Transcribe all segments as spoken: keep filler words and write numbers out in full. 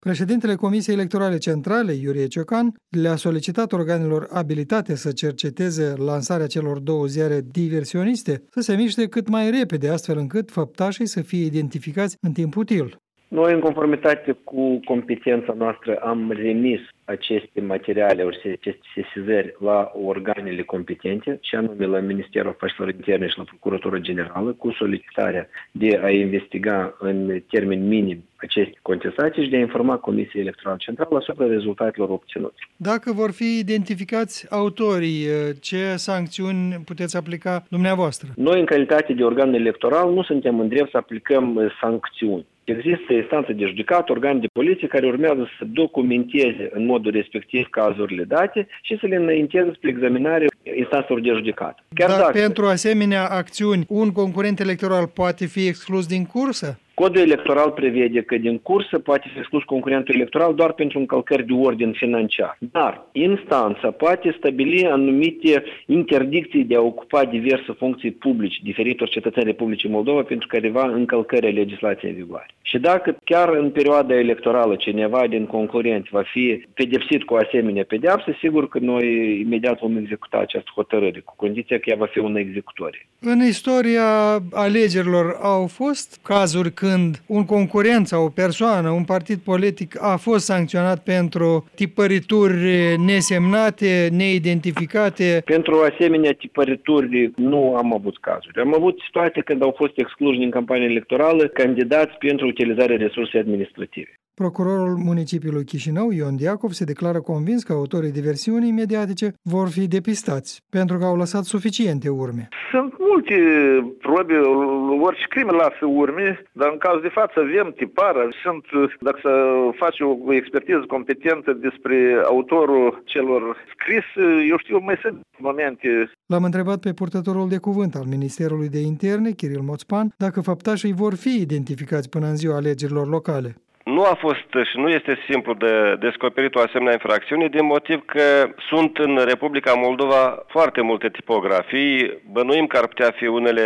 Președintele Comisiei Electorale Centrale, Iurie Ciocan, le-a solicitat organelor abilitate să cerceteze lansarea celor două ziare diversioniste să se miște cât mai repede, astfel încât făptașii să fie identificați în timp util. Noi, în conformitate cu competența noastră, am remis aceste materiale, aceste sesizări la organele competente, și anume la Ministerul Afacerilor Interne și la Procuratura Generală, cu solicitarea de a investiga în termen minim aceste contestații și de a informa Comisia Electorală Centrală asupra rezultatelor obținute. Dacă vor fi identificați autorii, ce sancțiuni puteți aplica dumneavoastră? Noi, în calitate de organ electoral, nu suntem în drept să aplicăm sancțiuni. Există instanță de judecată, organe de poliție care urmează să documenteze în modul respectiv cazurile date și să le înainteze spre examinare instanțelor de judecată. Chiar Dar dacă pentru asemenea acțiuni, un concurent electoral poate fi exclus din cursă? Codul electoral prevede că din cursă poate fi exclus concurentul electoral doar pentru încălcări de ordin financiar. Dar instanța poate stabili anumite interdicții de a ocupa diverse funcții publice diferitor cetățeni Republicii Moldova pentru careva încălcări a legislației în vigoare. Și dacă chiar în perioada electorală cineva din concurenți va fi pedepsit cu asemenea pedeapsă, sigur că noi imediat vom executa această hotărâre, cu condiția că ea va fi una executorie. În istoria alegerilor au fost cazuri când un concurent sau o persoană, un partid politic a fost sancționat pentru tipărituri nesemnate, neidentificate? Pentru asemenea tipărituri nu am avut cazuri. Am avut situații când au fost excluși din campania electorală candidați pentru utilizarea resursei administrative. Procurorul municipiului Chișinău, Ion Diacov, se declară convins că autorii diversiunii mediatice vor fi depistați, pentru că au lăsat suficiente urme. Sunt multe probe, orice crime lasă urme, dar în cazul de față avem tipară. Sunt, dacă să faci o expertiză competentă despre autorul celor scris, eu știu, mai sunt momente. L-am întrebat pe purtătorul de cuvânt al Ministerului de Interne, Kiril Moțpan, dacă făptașii vor fi identificați până în ziua alegerilor locale. Nu a fost și nu este simplu de descoperit o asemenea infracțiune, din motiv că sunt în Republica Moldova foarte multe tipografii, bănuim că ar putea fi unele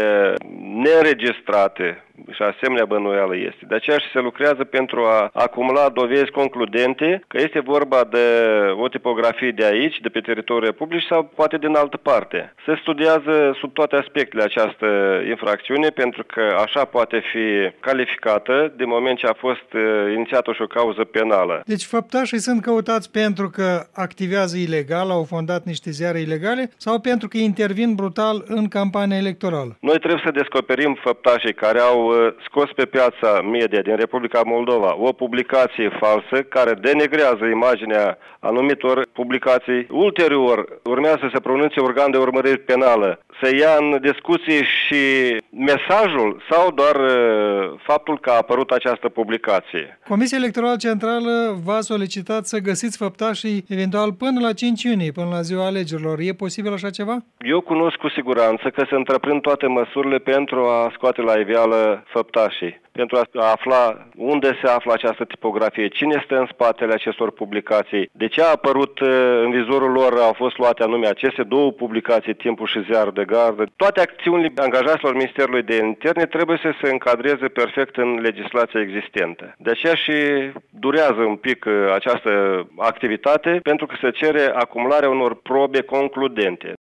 neînregistrate și asemenea bănuială este. De aceea și se lucrează pentru a acumula dovezi concludente că este vorba de o tipografie de aici, de pe teritoriul Republicii sau poate din altă parte. Se studiază sub toate aspectele această infracțiune pentru că așa poate fi calificată din moment ce a fost inițiată și o cauză penală. Deci făptașii sunt căutați pentru că activează ilegal, au fondat niște ziare ilegale sau pentru că intervin brutal în campania electorală? Noi trebuie să descoperim făptașii care au scos pe piața media din Republica Moldova o publicație falsă care denegrează imaginea anumitor publicații. Ulterior urmează să se pronunțe organ de urmărire penală, să ia în discuție și mesajul sau doar faptul că a apărut această publicație. Comisia Electorală Centrală v-a solicitat să găsiți făptașii eventual până la cinci iunie, până la ziua alegerilor. E posibil așa ceva? Eu cunosc cu siguranță că se întreprind toate măsurile pentru a scoate la iveală făptașii, pentru a afla unde se află această tipografie, cine este în spatele acestor publicații, de ce a apărut în vizorul lor, au fost luate anume aceste două publicații, Timpul și Ziarul de Gardă. Toate acțiunile angajaților Ministerului de Interne trebuie să se încadreze perfect în legislația existentă. De aceea și durează un pic această activitate, pentru că se cere acumularea unor probe concludente.